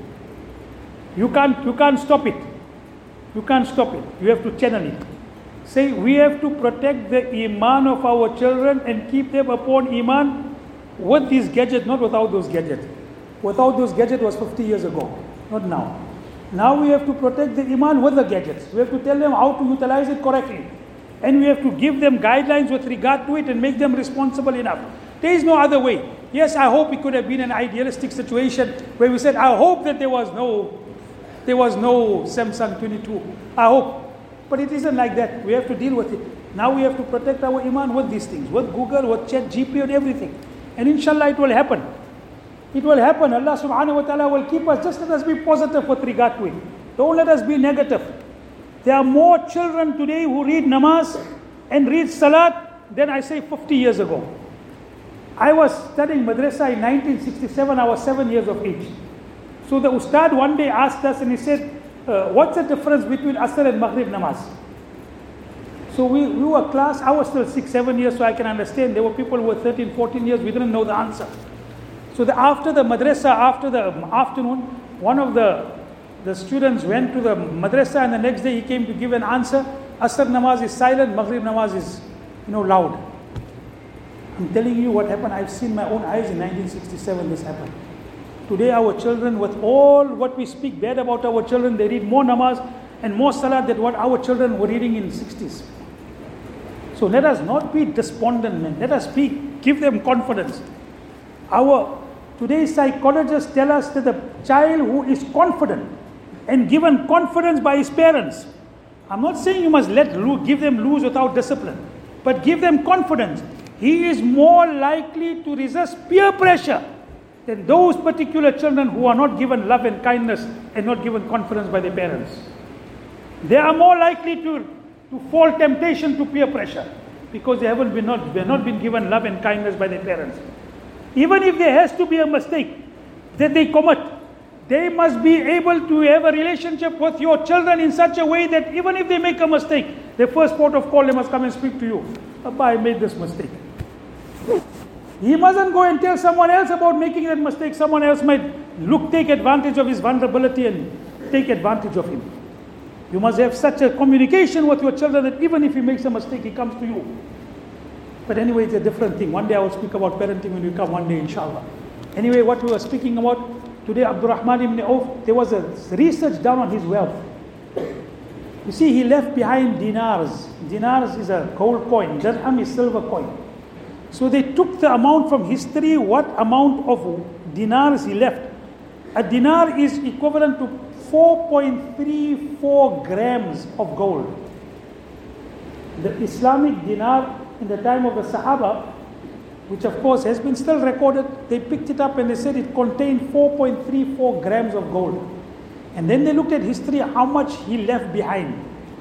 You can't, you can't stop it. You can't stop it. You have to channel it. Say, we have to protect the iman of our children and keep them upon iman with these gadgets, not without those gadgets. Without those gadgets was fifty years ago, not now. Now we have to protect the iman with the gadgets. We have to tell them how to utilize it correctly. And we have to give them guidelines with regard to it and make them responsible enough. There is no other way. Yes, I hope it could have been an idealistic situation where we said, I hope that there was no, there was no Samsung twenty-two. I hope. But it isn't like that. We have to deal with it. Now we have to protect our iman with these things, with Google, with Chat G P and everything. And inshallah it will happen. It will happen. Allah subhanahu wa ta'ala will keep us. Just let us be positive with regard to it. Don't let us be negative. There are more children today who read namaz and read salat than I say fifty years ago. I was studying madrasa in nineteen sixty-seven. I was seven years of age. So the ustad one day asked us and he said, uh, what's the difference between Asr and Maghrib namaz? So we, we were class, I was still six, seven years, so I can understand. There were people who were thirteen, fourteen years, we didn't know the answer. So the, after the madrasa, after the afternoon, one of the The students went to the madrasa and the next day he came to give an answer. Asr namaz is silent, Maghrib namaz is, you know, loud. I'm telling you what happened. I've seen my own eyes in nineteen sixty-seven this happened. Today our children, with all what we speak bad about our children, they read more namaz and more salat than what our children were reading in the sixties. So let us not be despondent, men. Let us be, give them confidence. Our today's psychologists tell us that the child who is confident and given confidence by his parents, I'm not saying you must let give them loose without discipline, but give them confidence. He is more likely to resist peer pressure than those particular children who are not given love and kindness and not given confidence by their parents. They are more likely to, to fall temptation to peer pressure because they haven't been not, they have not been given love and kindness by their parents. Even if there has to be a mistake that they commit, they must be able to have a relationship with your children in such a way that even if they make a mistake, their first port of call, they must come and speak to you. Papa, I made this mistake. He mustn't go and tell someone else about making that mistake. Someone else might look, take advantage of his vulnerability and take advantage of him. You must have such a communication with your children that even if he makes a mistake, he comes to you. But anyway, it's a different thing. One day I will speak about parenting when we come one day, inshallah. Anyway, what we were speaking about today, Abdurrahman ibn Auf, there was a research done on his wealth. You see, he left behind dinars. Dinars is a gold coin. Dirham is silver coin. So they took the amount from history, what amount of dinars he left. A dinar is equivalent to four point three four grams of gold. The Islamic dinar in the time of the Sahaba, which of course has been still recorded, they picked it up and they said it contained four point three four grams of gold. And then they looked at history, how much he left behind.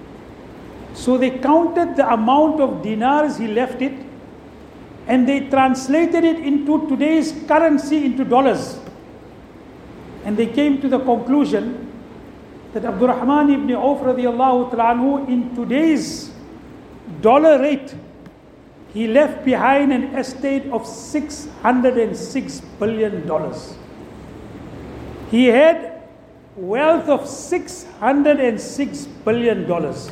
So they counted the amount of dinars he left it, and they translated it into today's currency, into dollars. And they came to the conclusion that Abdurrahman ibn Auf radiallahu ta'ala anhu, in today's dollar rate, he left behind an estate of six hundred six billion dollars. He had wealth of six hundred six billion dollars.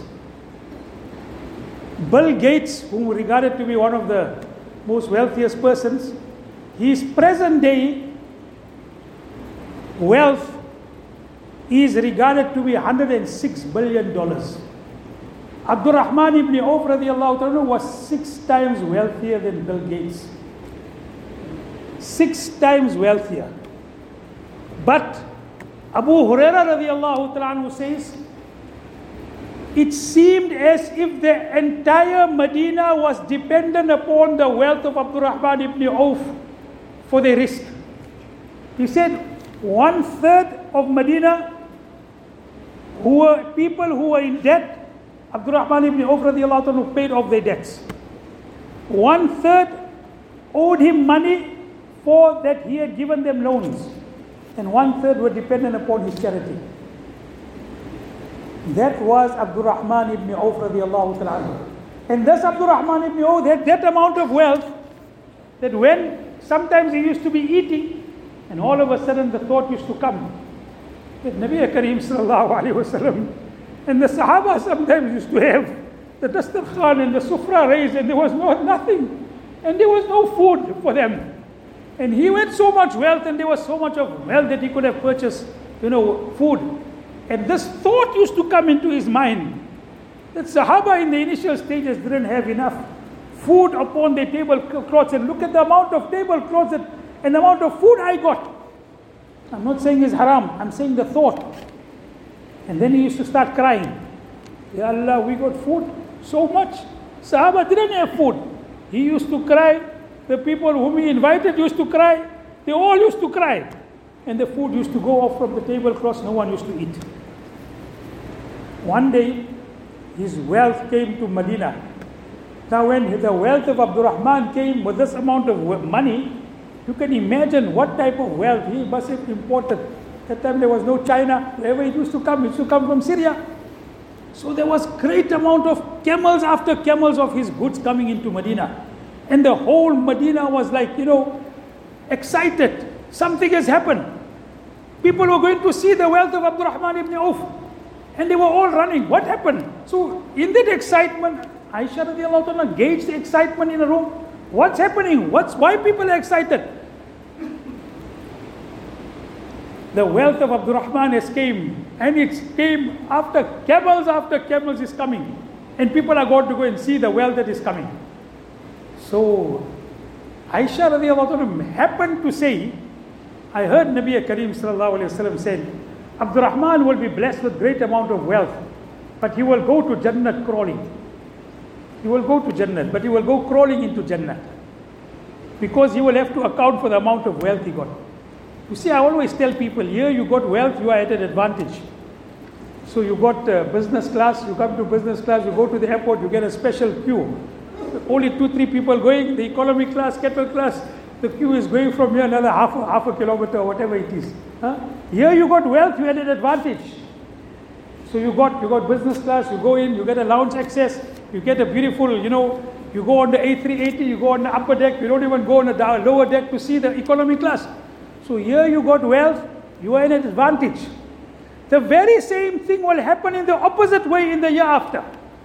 Bill Gates, whom regarded to be one of the most wealthiest persons, his present day wealth is regarded to be one hundred six billion dollars. Abdurrahman ibn Auf radiallahu ta'ala was six times wealthier than Bill Gates. Six times wealthier. But Abu Hurairah radiallahu ta'ala says, it seemed as if the entire Medina was dependent upon the wealth of Abdurrahman ibn Auf for the risk. He said one third of Medina who were people who were in debt, Abdurrahman ibn Auf radiallahu anhu paid off their debts. One third owed him money for that he had given them loans. And one third were dependent upon his charity. That was Abdurrahman ibn Auf radiallahu ta'ala. And this Abdurrahman ibn Auf had that amount of wealth that when sometimes he used to be eating and all of a sudden the thought used to come that Nabi Kareem sallallahu alayhi wa sallam and the Sahaba sometimes used to have the dastarkhan and the sufra raised and there was no nothing and there was no food for them. And he had so much wealth and there was so much of wealth that he could have purchased, you know, food. And this thought used to come into his mind that Sahaba in the initial stages didn't have enough food upon their tablecloths, and look at the amount of tablecloths and, and the amount of food I got. I'm not saying it's haram, I'm saying the thought. And then he used to start crying. Ya Allah, we got food so much. Sahaba didn't have food. He used to cry. The people whom he invited used to cry. They all used to cry. And the food used to go off from the tablecloths, no one used to eat. One day, his wealth came to Medina. Now when the wealth of Abdurrahman came with this amount of money, you can imagine what type of wealth he must have imported. That time there was no China. Wherever it used to come, it used to come from Syria. So there was great amount of camels after camels of his goods coming into Medina. And the whole Medina was like, you know, excited. Something has happened. People were going to see the wealth of Abdurrahman ibn Auf. And they were all running. What happened? So in that excitement, Aisha radiallahu anha gauged the excitement in the room. What's happening? What's why people are excited? The wealth of Abdurrahman has came. And it came after camels after camels is coming. And people are going to go and see the wealth that is coming. So Aisha radiallahu anha happened to say, I heard Nabi Kareem sallallahu alayhi wa sallam said, Abdurrahman will be blessed with great amount of wealth, but he will go to Jannah crawling. He will go to Jannah, but he will go crawling into Jannah. Because he will have to account for the amount of wealth he got. You see, I always tell people, here you got wealth, you are at an advantage. So you got uh, business class, you come to business class, you go to the airport, you get a special queue. Only two, three people going, the economy class, cattle class, the queue is going from here another half, half a kilometer or whatever it is. Huh? Here you got wealth, you had an advantage. So you got you got business class, you go in, you get a lounge access, you get a beautiful, you know, you go on the A three eighty, you go on the upper deck, you don't even go on the lower deck to see the economy class. So here you got wealth, you are in an advantage. The very same thing will happen in the opposite way in the year after.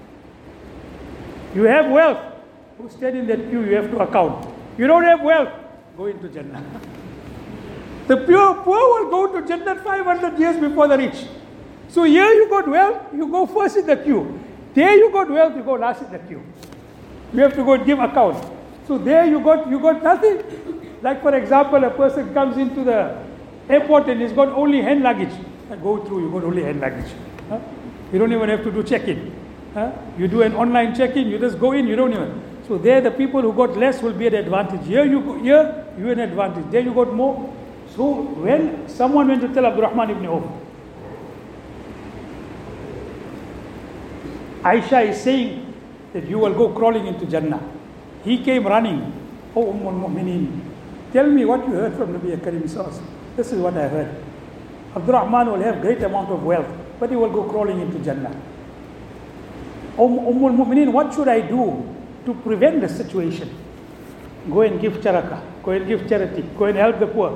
You have wealth, who stand in that queue, you have to account. You don't have wealth, go into Jannah. The pure poor will go to Jannah five hundred years before the rich. So here you got wealth, you go first in the queue. There you got wealth, you go last in the queue. You have to go and give account. So there you got you got nothing. Like for example, a person comes into the airport and he's got only hand luggage. I go through, you got only hand luggage. Huh? You don't even have to do check-in. Huh? You do an online check-in, you just go in, you don't even. So there the people who got less will be at advantage. Here you go, here you an advantage. There you got more. So when someone went to tell Abdurrahman ibn Auf, Aisha is saying that you will go crawling into Jannah. He came running. Oh, Umm al-Mu'mineen, tell me what you heard from Nabi Kareem sallallahu alaihi wasallam. This is what I heard. Abdurrahman will have great amount of wealth, but he will go crawling into Jannah. Umm al-Mu'mineen, what should I do to prevent the situation? Go and give charaka, go and give charity, go and help the poor.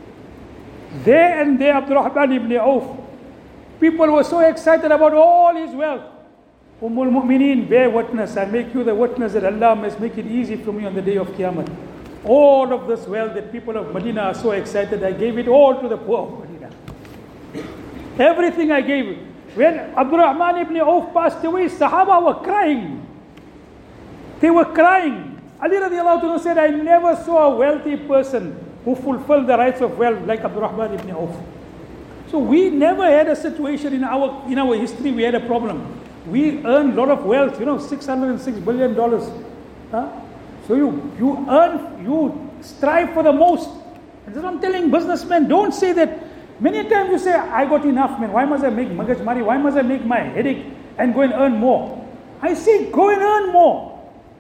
There and there, Abdurrahman ibn Auf, people were so excited about all his wealth. Umm al-Mu'mineen, bear witness, I make you the witness that Allah must make it easy for me on the day of Qiyamah. All of this wealth that people of Medina are so excited, I gave it all to the poor of Medina. Everything I gave. When Abdurrahman ibn Auf passed away, Sahaba were crying. They were crying. Ali radiallahu anhu said, I never saw a wealthy person who fulfilled the rights of wealth like Abdurrahman ibn Auf. So we never had a situation in our in our history, we had a problem. We earn a lot of wealth, you know, six hundred six billion dollars. Huh? So you, you earn, you strive for the most. And that's what I'm telling businessmen, don't say that. Many times you say, I got enough, man. Why must I make magaj money? Why must I make my headache and go and earn more? I say, go and earn more.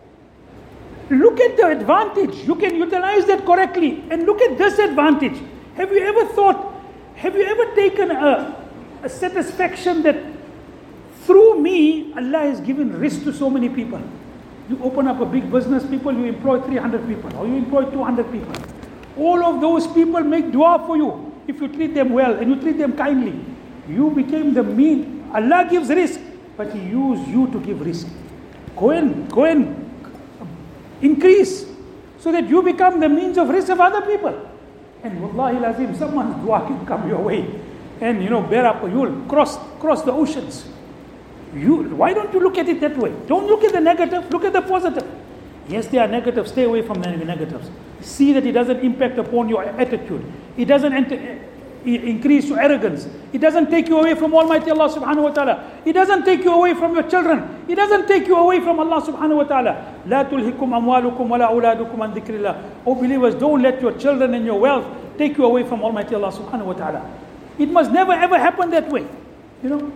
Look at the advantage. You can utilize that correctly. And look at this advantage. Have you ever thought, have you ever taken a, a satisfaction that through me, Allah has given risk to so many people? You open up a big business, people, you employ three hundred people, or you employ two hundred people. All of those people make dua for you. If you treat them well and you treat them kindly, you became the mean. Allah gives risk, but He used you to give risk. Go and, go and increase so that you become the means of risk of other people. And wallahi lazim, someone's dua can come your way. And you know, bear up, you'll cross, cross the oceans. You, why don't you look at it that way? Don't look at the negative, look at the positive. Yes, there are negatives, stay away from the negatives. See that it doesn't impact upon your attitude. It doesn't enter, increase your arrogance. It doesn't take you away from Almighty Allah subhanahu wa ta'ala. It doesn't take you away from your children. It doesn't take you away from Allah subhanahu wa ta'ala. لا تلهكم أموالكم ولا أولادكم عن ذكر الله. Oh believers, don't let your children and your wealth take you away from Almighty Allah subhanahu wa ta'ala. It must never ever happen that way. You know?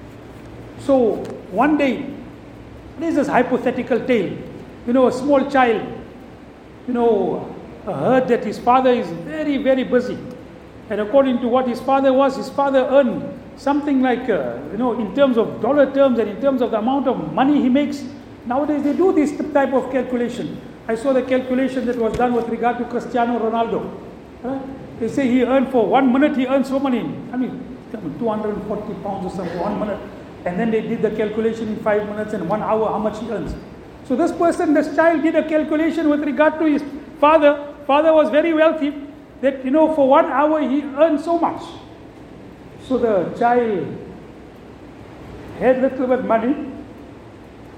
So one day, there's this hypothetical tale. You know, a small child, you know, heard that his father is very, very busy. And according to what his father was, his father earned something like, uh, you know, in terms of dollar terms and in terms of the amount of money he makes. Nowadays they do this type of calculation. I saw the calculation that was done with regard to Cristiano Ronaldo. Uh, they say he earned for one minute, he earned so many, I mean, two hundred forty pounds or something, one minute. And then they did the calculation in five minutes and one hour, how much he earns. So this person, this child did a calculation with regard to his father. Father was very wealthy, that, you know, for one hour he earned so much. So the child had little bit money,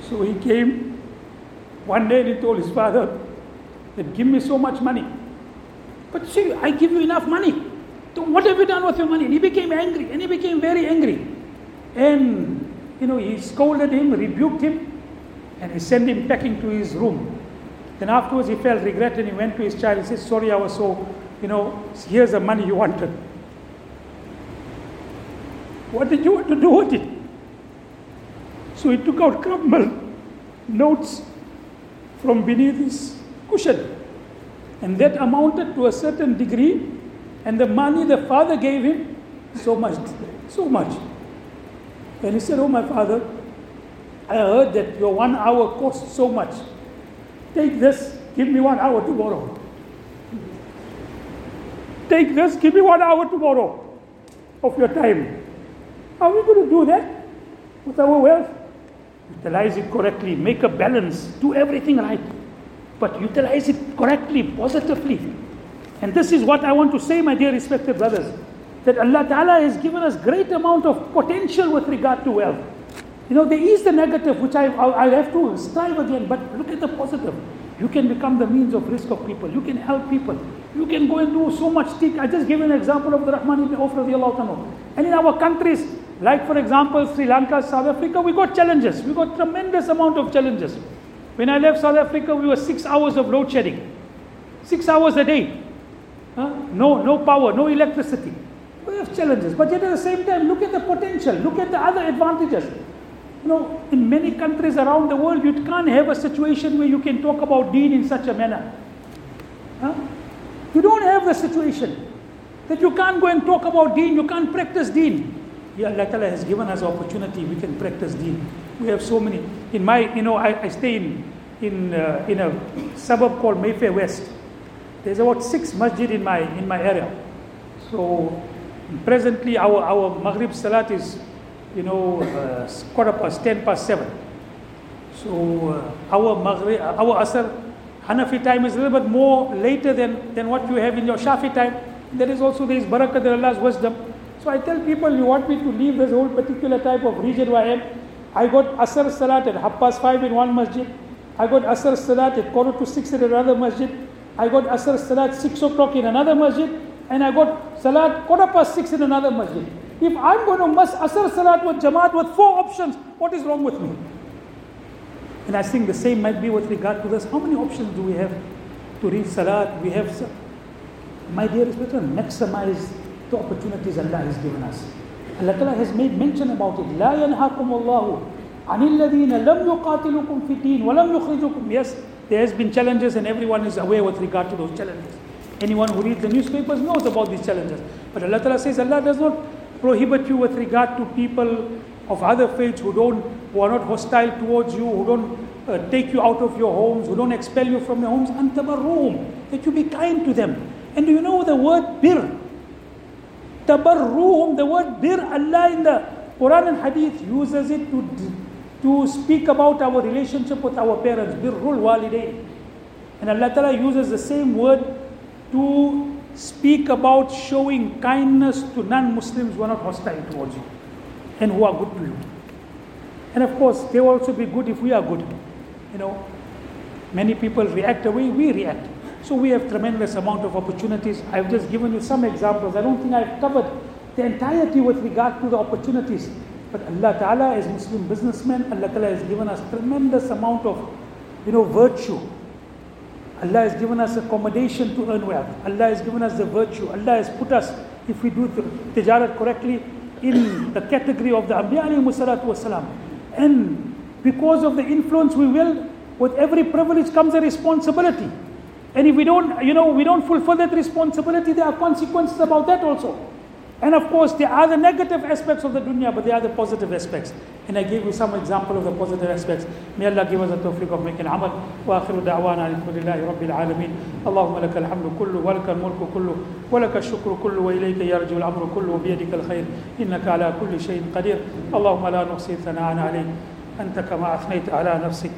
So he came one day and he told his father that give me so much money. But see, I give you enough money. So what have you done with your money? And he became angry, and he became very angry. And, you know, he scolded him, rebuked him, and he sent him packing to his room. Then afterwards he felt regret and he went to his child. He said, sorry, I was so, you know, here's the money you wanted. What did you want to do with it? So he took out crumbled notes from beneath his cushion. And that amounted to a certain degree. And the money the father gave him, so much, so much. And he said, oh my father, I heard that your one hour cost so much. Take this, give me one hour tomorrow. Take this, give me one hour tomorrow of your time. Are we going to do that with our wealth? Utilize it correctly, make a balance, do everything right. But utilize it correctly, positively. And this is what I want to say, my dear respected brothers, that Allah Ta'ala has given us great amount of potential with regard to wealth. You know, there is the negative, which I, I have to strive again, but look at the positive. You can become the means of risk of people. You can help people. You can go and do so much things. I just gave an example of the Rahman ibn Auf radiallahu anhu. And in our countries, like for example, Sri Lanka, South Africa, we got challenges. We got tremendous amount of challenges. When I left South Africa, we were six hours of load shedding. Six hours a day. Huh? No, no power, no electricity. We have challenges. But yet at the same time, look at the potential. Look at the other advantages. You know, in many countries around the world, you can't have a situation where you can talk about deen in such a manner. Huh? You don't have the situation that you can't go and talk about deen, you can't practice deen. Yeah, Allah Ta'ala has given us opportunity, we can practice deen. We have so many. In my, you know, I, I stay in in uh, in a suburb called Mayfair West. There's about six masjid in my in my area. So presently our, our Maghrib Salat is, you know, uh, quarter past, ten past seven. So uh, our Maghrib, our Asr, Hanafi time is a little bit more later than, than what you have in your Shafi time. There is also this barakah, there Allah's wisdom. So I tell people, you want me to leave this whole particular type of region where I am? I got Asr Salat at half past five in one masjid. I got Asr Salat at quarter to six in another masjid. I got Asr Salat six o'clock in another masjid. And I got Salat quarter past six in another masjid. If I'm going to miss Asr Salat with Jamaat with four options, what is wrong with me? And I think the same might be with regard to this. How many options do we have to read Salat? We have, my dear brethren, maximize the opportunities Allah has given us. Allah Ta'ala has made mention about it. لا ينهاكم الله عن الذين لم يقاتلوكم في الدين ولم يخرجوكم. Yes, there has been challenges and everyone is aware with regard to those challenges. Anyone who reads the newspapers knows about these challenges. But Allah Ta'ala says Allah does not prohibit you with regard to people of other faiths who don't, who are not hostile towards you, who don't uh, take you out of your homes, who don't expel you from your homes. أَن تَبَرُّهُمْ, that you be kind to them. And do you know the word bir? Tabarruhum, the word bir, Allah in the Quran and Hadith uses it to, to speak about our relationship with our parents. Birrul walidain. And Allah Ta'ala uses the same word to speak about showing kindness to non-Muslims who are not hostile towards you and who are good to you. And of course, they will also be good if we are good. You know, many people react the way we react. So we have tremendous amount of opportunities. I've just given you some examples. I don't think I've covered the entirety with regard to the opportunities. But Allah Ta'ala, as Muslim businessmen, Allah Ta'ala has given us tremendous amount of, you know, virtue. Allah has given us accommodation to earn wealth. Allah has given us the virtue. Allah has put us, if we do the tijarat correctly, in the category of the Anbiya alayhi salatu wasalam. And because of the influence we will, with every privilege comes a responsibility. And if we don't, you know, we don't fulfill that responsibility, there are consequences about that also. And of course, there are the negative aspects of the dunya, but there are the positive aspects. And I gave you some example of the positive aspects. May Allah give us the tawfiq of making amal. Wa akhiru da'wana alhamdulillahi rabbil alameen. Allahumma laka alhamdu kullu, wa laka al-mulku kullu, wa laka al-shukru kullu, wa ilayka yarju al-amru kullu, wa biyadika al-khayr. Innaka ala kulli shayin qadir. Allahumma la nuhsi thana'an alayk. Anta kama athnayta ala nafsik.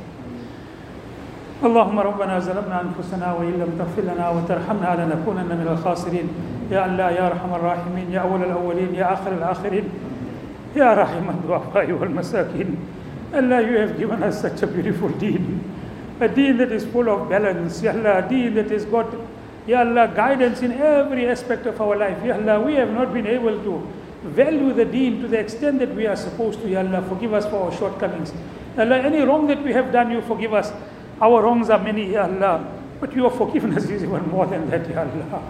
اللهم ربنا ظلمنا أنفسنا وإن لم تغفر لنا وترحمنا لنكونن من الخاسرين. يا الله يا أرحم الراحمين، يا أول الأولين، يا آخر الآخرين، يا راحم الضعفاء والمساكين، Allah, you have given us such a beautiful deen, a deen that is full of balance, Ya Allah, a deen that has got, Ya Allah, guidance in every aspect of our life. Ya Allah, we have not been able to value the deen to the extent that we are supposed to. Ya Allah, forgive us for our shortcomings. Ya Allah, any wrong that we have done, you forgive us. Our wrongs are many, Ya Allah, but your forgiveness is even more than that, Ya Allah.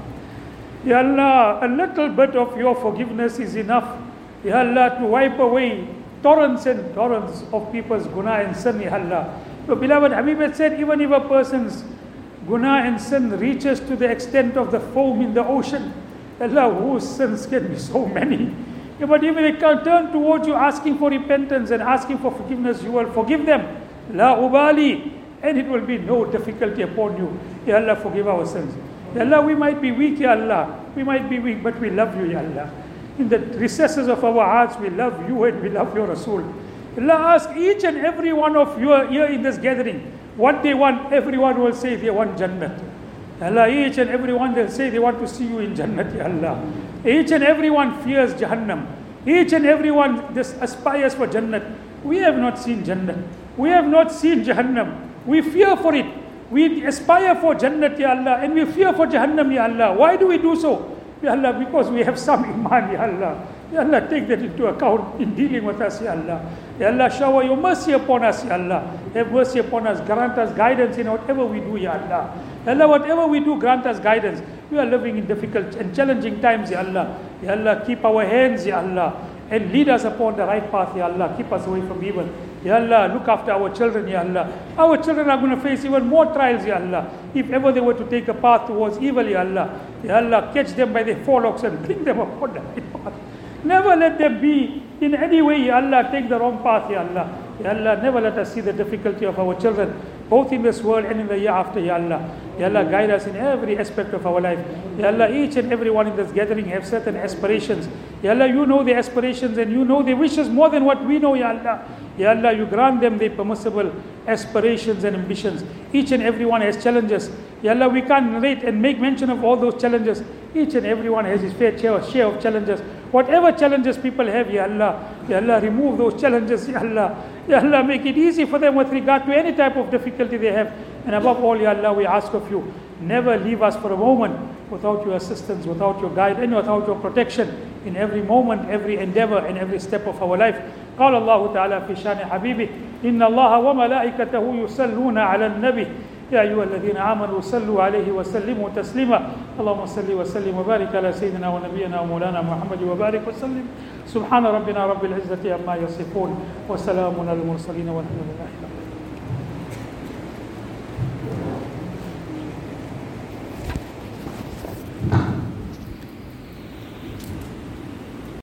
Ya Allah, a little bit of your forgiveness is enough, Ya Allah, to wipe away torrents and torrents of people's guna and sin, Ya Allah. Your beloved Habib had said, even if a person's guna and sin reaches to the extent of the foam in the ocean, Allah, whose sins can be so many. Yeah, but even they can turn towards you asking for repentance and asking for forgiveness, you will forgive them. La ubali. And it will be no difficulty upon you. Ya Allah, forgive our sins. Ya Allah, we might be weak, Ya Allah. We might be weak, but we love you, Ya Allah. In the recesses of our hearts, we love you and we love your Rasul. Allah, ask each and every one of you here in this gathering what they want. Everyone will say they want Jannat. Allah, each and every one will say they want to see you in Jannat, Ya Allah. Each and everyone fears Jahannam. Each and everyone just aspires for Jannat. We have not seen Jannat. We have not seen Jahannam. We fear for it. We aspire for Jannat, Ya Allah, and we fear for Jahannam, Ya Allah. Why do we do so? Ya Allah, because we have some iman, Ya Allah. Ya Allah, take that into account in dealing with us, Ya Allah. Ya Allah, shower your mercy upon us, Ya Allah. Have mercy upon us. Grant us guidance in whatever we do, Ya Allah. Ya Allah, whatever we do, grant us guidance. We are living in difficult and challenging times, Ya Allah. Ya Allah, keep our hands, Ya Allah, and lead us upon the right path, Ya Allah. Keep us away from evil. Ya Allah, look after our children, Ya Allah. Our children are going to face even more trials, Ya Allah. If ever they were to take a path towards evil, Ya Allah. Ya Allah, catch them by their forelocks and bring them upon the right path. Never let them be in any way, Ya Allah, take the wrong path, Ya Allah. Ya Allah, never let us see the difficulty of our children, both in this world and in the year after, Ya Allah. Ya Allah, guide us in every aspect of our life. Ya Allah, each and every one in this gathering have certain aspirations. Ya Allah, you know their aspirations and you know their wishes more than what we know, Ya Allah. Ya Allah, you grant them their permissible aspirations and ambitions. Each and every one has challenges. Ya Allah, we can't narrate and make mention of all those challenges. Each and every one has his fair share of challenges. Whatever challenges people have, Ya Allah, Ya Allah, remove those challenges, Ya Allah. Ya Allah, make it easy for them with regard to any type of difficulty they have. And above all, Ya Allah, we ask of you, never leave us for a moment without your assistance, without your guidance, and without your protection in every moment, every endeavor, and every step of our life. قال الله تعالى في شان حبيبه إن الله وملائكته يصلون على النبي يا أيها الذين آمنوا صلوا عليه وسلموا تسليما اللهم صل وسلم وبارك على سيدنا ونبينا ومولانا محمد وبارك وسلم سبحان ربنا رب العزة عما يصفون وسلام على المرسلين والحمد لله.